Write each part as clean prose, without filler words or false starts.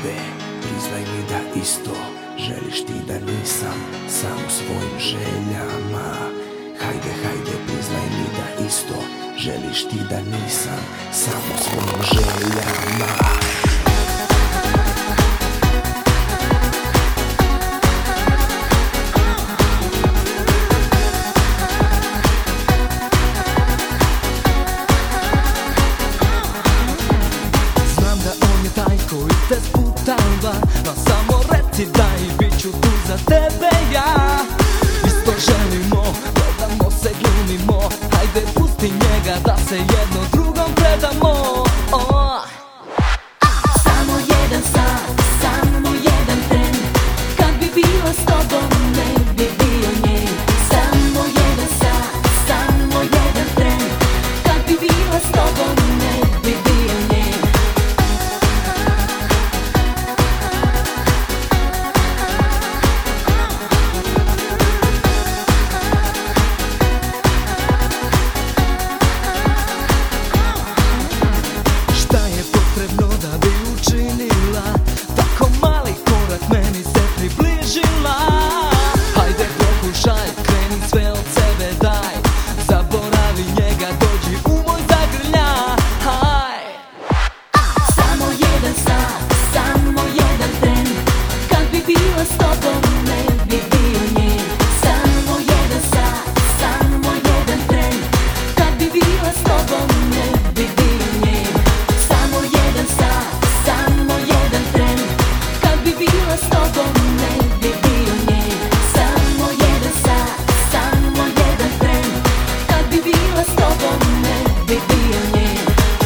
Hajde, priznaj mi da isto želiš ti da nisam sam u svojim željama. Hajde, hajde, priznaj mi da isto želiš ti da nisam sam u svojim željama. Koji te sputava, no samo reci da i bit ću tu za tebe ja. Isto želimo, gledamo se, glumimo, hajde pusti njega da se jedno drugom predamo. Samo jedan sat, samo jedan tren, kad bi bila s tobom ne bi bio njen. Samo jedan sat, samo jedan tren, kad bi bila s tobom ne bi bio njen. Tako mali korak meni se približila. Hajde pokušaj, kreni sve od sebe daj. Zaboravi njega, dođi u moj zagrljaj. Samo jedan sat, samo jedan tren, kad bi bila s tobom ne bi bio njen. Samo jedan sat, samo jedan tren, kad bi bila s tobom ne bi bio njen. Samo jedan sat, samo jedan tren, kad bi bila s tobom ne bi bio njen. Samo jedan sat, samo jedan tren, kad bi bila s tobom ne bi bio njen.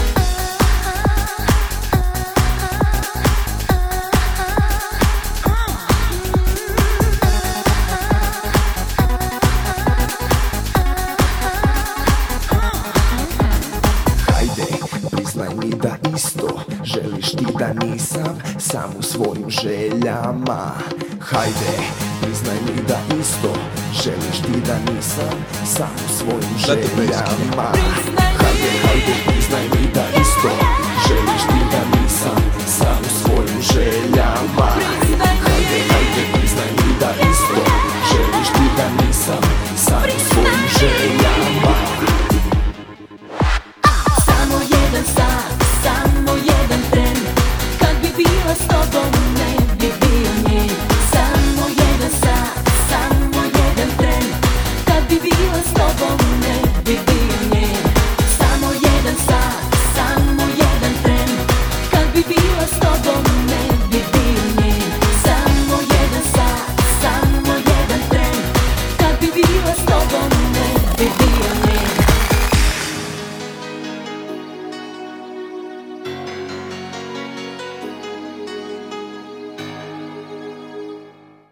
Hajde, priznaj mi da isto želiš ti da nisam sam u svojim željama. Hajde, priznaj mi da isto želiš ti da nisam sam u svojim željama. Hajde, hajde, priznaj mi da isto želiš ti da nisam sam u svojim željama. Hajde, hajde, priznaj mi da isto želiš ti da nisam sam u svojim željama. Samo jedan sat, samo jedan tren, kad bi bila s tobom ne bi bio njen. Samo jedan sat, samo jedan tren, kad bi bila s tobom ne bi bio njen. Samo jedan sat, samo jedan tren, kad bi bila s tobom ne bi bio njen. Samo jedan sat, samo jedan tren, kad bi bila s tobom